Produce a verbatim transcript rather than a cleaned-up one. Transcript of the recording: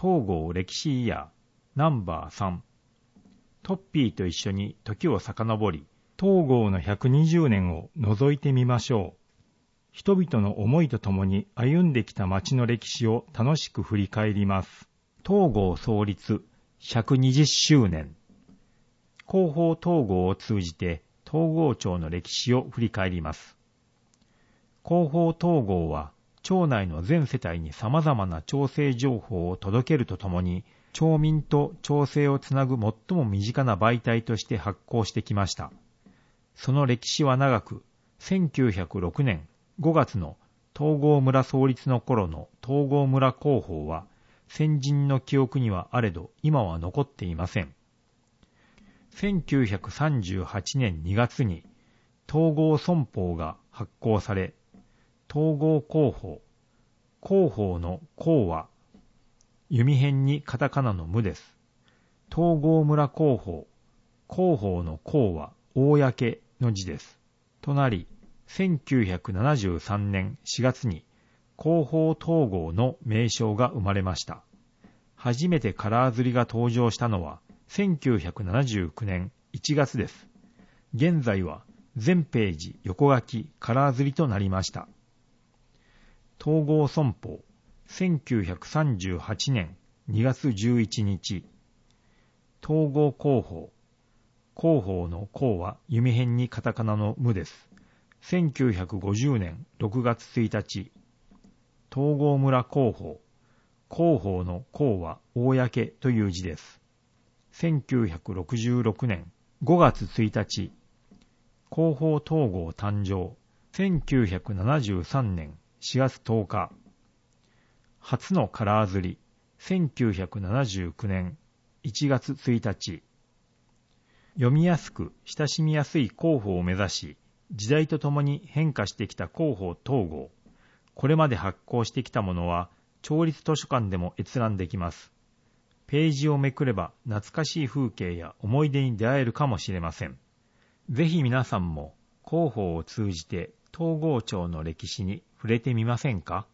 東郷歴史イヤーナンバーさん。トッピーと一緒に時を遡り、東郷のひゃくにじゅうねんを覗いてみましょう。人々の思いとともに歩んできた町の歴史を楽しく振り返ります。東郷創立ひゃくにじゅっしゅうねん。広報東郷を通じて東郷町の歴史を振り返ります。広報東郷は町内の全世帯に様々な町政情報を届けるとともに、町民と町政をつなぐ最も身近な媒体として発行してきました。その歴史は長く、せんきゅうひゃくろくねんごがつの東郷村創立の頃の東郷村広報は、先人の記憶にはあれど今は残っていません。せんきゅうひゃくさんじゅうはちねんにがつに東郷村報が発行され、東郷広報、広報の広は弓辺にカタカナの無です。東郷村広報、広報の広は公の字です。となり、せんきゅうひゃくななじゅうさんねんしがつに広報東郷の名称が生まれました。初めてカラー刷りが登場したのはせんきゅうひゃくななじゅうきゅうねんいちがつです。現在は全ページ横書きカラー刷りとなりました。東郷村報せんきゅうひゃくさんじゅうはちねんにがつじゅういちにち。東郷広報、広報の広は弓辺にカタカナの無です。せんきゅうひゃくごじゅうねんろくがつついたち。東郷村広報、広報の広は公という字です。せんきゅうひゃくろくじゅうろくねんごがつついたち。広報東郷誕生。せんきゅうひゃくななじゅうさんねんしがつとおか。初のカラー刷り。せんきゅうひゃくななじゅうきゅうねんいちがつついたち。読みやすく親しみやすい広報を目指し、時代とともに変化してきた広報東郷。これまで発行してきたものは、町立図書館でも閲覧できます。ページをめくれば懐かしい風景や思い出に出会えるかもしれません。ぜひ皆さんも広報を通じて東郷町の歴史に触れてみませんか？